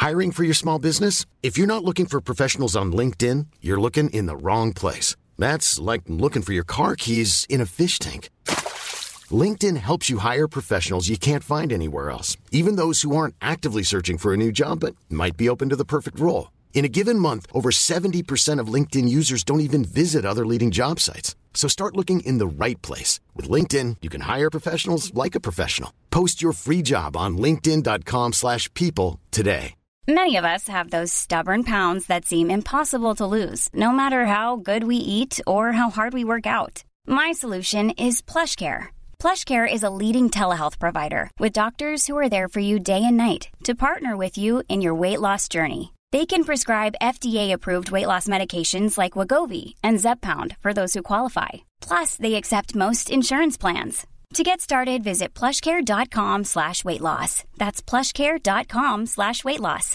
Hiring for your small business? If you're not looking for professionals on LinkedIn, you're looking in the wrong place. That's like looking for your car keys in a fish tank. LinkedIn helps you hire professionals you can't find anywhere else, even those who aren't actively searching for a new job but might be open to the perfect role. In a given month, over 70% of LinkedIn users don't even visit other leading job sites. So start looking in the right place. With LinkedIn, you can hire professionals like a professional. Post your free job on linkedin.com/people today. Many of us have those stubborn pounds that seem impossible to lose, no matter how good we eat or how hard we work out. My solution is PlushCare. PlushCare is a leading telehealth provider with doctors who are there for you day and night to partner with you in your weight loss journey. They can prescribe FDA-approved weight loss medications like Wegovy and Zepbound for those who qualify. Plus, they accept most insurance plans. To get started, visit plushcare.com/weightloss. That's plushcare.com/weightloss.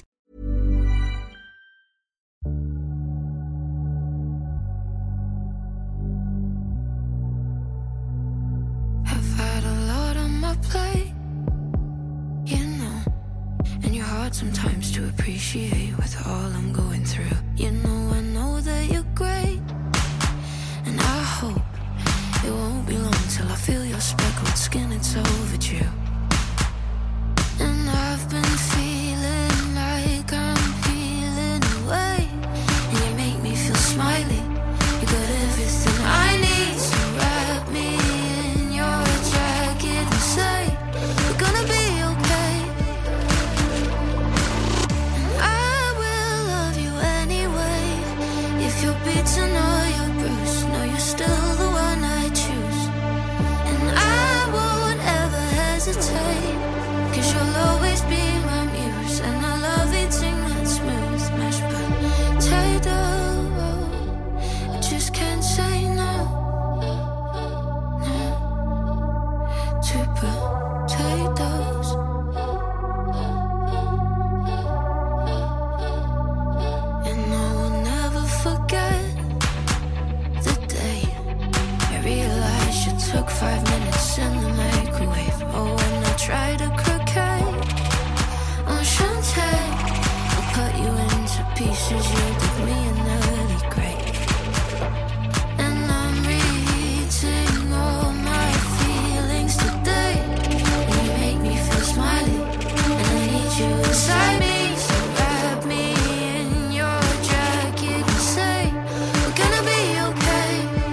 I've had a lot on my plate, you know, and you're hard sometimes to appreciate with all I'm going through. You know that you're great, and I hope it won't be long till I feel your speckled skin, it's overdue. And I've been feeling like I'm peeling away, and you make me feel smiley. You got everything I need, so wrap me in your jacket and say we're gonna be okay. And I will love you anyway. If you're beaten or you're bruised, know you're still the one I choose. And I won't ever hesitate, 'cause you'll always be my muse. And I love eating that smooth mashed potato. I just can't say no, no, to potatoes. And I will never forget the day I realized you took 5 minutes in the microwave. Oh, when I tried to croquet, oh, Shantae, I'll cut you into pieces, you did me an early grave. And I'm reheating all my feelings today, and you make me feel smiley, and I need you inside me. So wrap me in your jacket and say we're gonna be okay.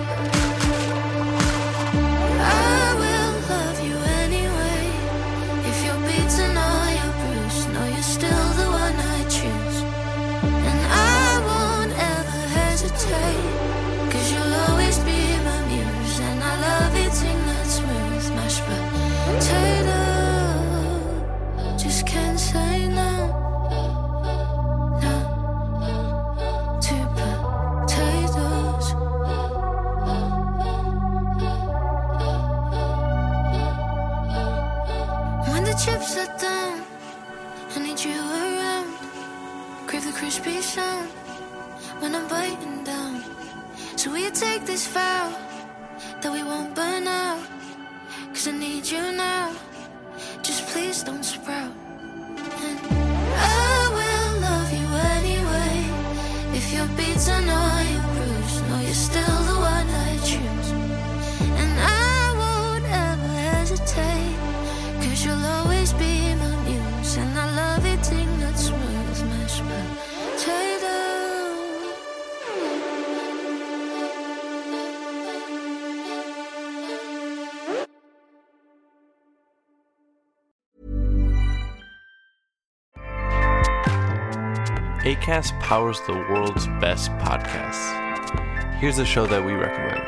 I will love you anyway. If you're beaten or you're bruised, know you're still the one I choose. And I won't ever hesitate, 'cause you'll always be my muse. And I love eating that smooth mashed potato. Just can't say no, no, to potatoes. When the chips are down, I need you around. Crave the crispy sound when I'm biting down. So will you take this vow that we won't burn out? 'Cause I need you now, just please don't sprout. And I will love you anyway. If you're beaten or you're bruised, know you're still the one I choose. And I won't ever hesitate, 'cause you'll always be my muse. And I love eating that smooth mashed potato. Acast powers the world's best podcasts. Here's a show that we recommend.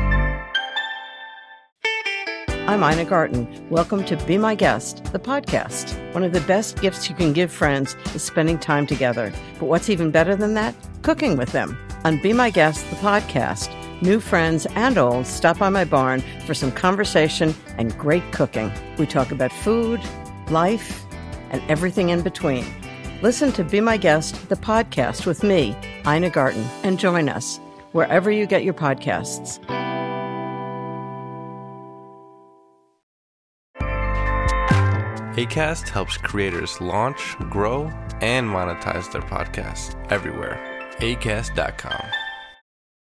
I'm Ina Garten. Welcome to Be My Guest, the podcast. One of the best gifts you can give friends is spending time together. But what's even better than that? Cooking with them. On Be My Guest, the podcast, new friends and old stop by my barn for some conversation and great cooking. We talk about food, life, and everything in between. Listen to Be My Guest, the podcast with me, Ina Garten, and join us wherever you get your podcasts. Acast helps creators launch, grow, and monetize their podcasts everywhere. Acast.com.